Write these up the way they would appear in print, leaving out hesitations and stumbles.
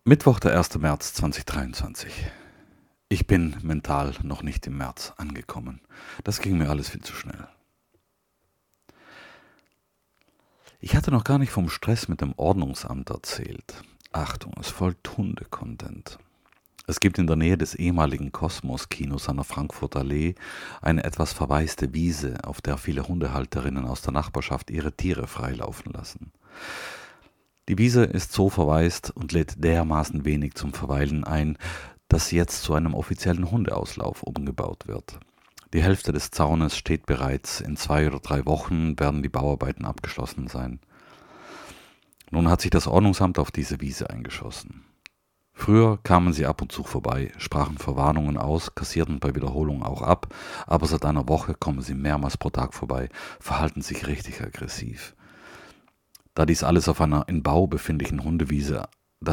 Mittwoch, der 1. März 2023. Ich bin mental noch nicht im März angekommen. Das ging mir alles viel zu schnell. Ich hatte noch gar nicht vom Stress mit dem Ordnungsamt erzählt. Achtung, es folgt Hunde-Content. Es gibt in der Nähe des ehemaligen Kosmos-Kinos an der Frankfurter Allee eine etwas verwaiste Wiese, auf der viele Hundehalterinnen aus der Nachbarschaft ihre Tiere freilaufen lassen. Die Wiese ist so verwaist und lädt dermaßen wenig zum Verweilen ein, dass sie jetzt zu einem offiziellen Hundeauslauf umgebaut wird. Die Hälfte des Zaunes steht bereits, in 2 oder 3 Wochen werden die Bauarbeiten abgeschlossen sein. Nun hat sich das Ordnungsamt auf diese Wiese eingeschossen. Früher kamen sie ab und zu vorbei, sprachen Verwarnungen aus, kassierten bei Wiederholung auch ab, aber seit einer Woche kommen sie mehrmals pro Tag vorbei, verhalten sich richtig aggressiv. Da sich dies alles auf einer in Bau befindlichen Hundewiese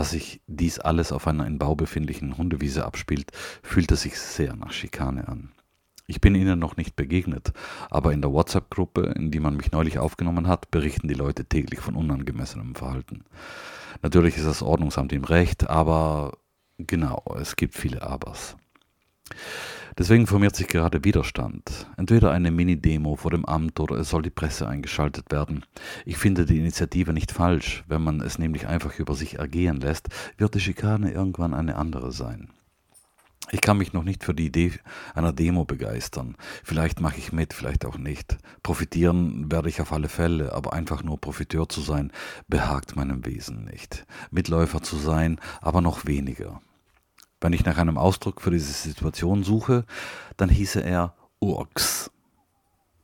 abspielt, fühlt es sich sehr nach Schikane an. Ich bin ihnen noch nicht begegnet, aber in der WhatsApp-Gruppe, in die man mich neulich aufgenommen hat, berichten die Leute täglich von unangemessenem Verhalten. Natürlich ist das Ordnungsamt im Recht, aber genau, es gibt viele Abers. Deswegen formiert sich gerade Widerstand. Entweder eine Mini-Demo vor dem Amt oder es soll die Presse eingeschaltet werden. Ich finde die Initiative nicht falsch. Wenn man es nämlich einfach über sich ergehen lässt, wird die Schikane irgendwann eine andere sein. Ich kann mich noch nicht für die Idee einer Demo begeistern. Vielleicht mache ich mit, vielleicht auch nicht. Profitieren werde ich auf alle Fälle, aber einfach nur Profiteur zu sein, behagt meinem Wesen nicht. Mitläufer zu sein, aber noch weniger. Wenn ich nach einem Ausdruck für diese Situation suche, dann hieße er Urks.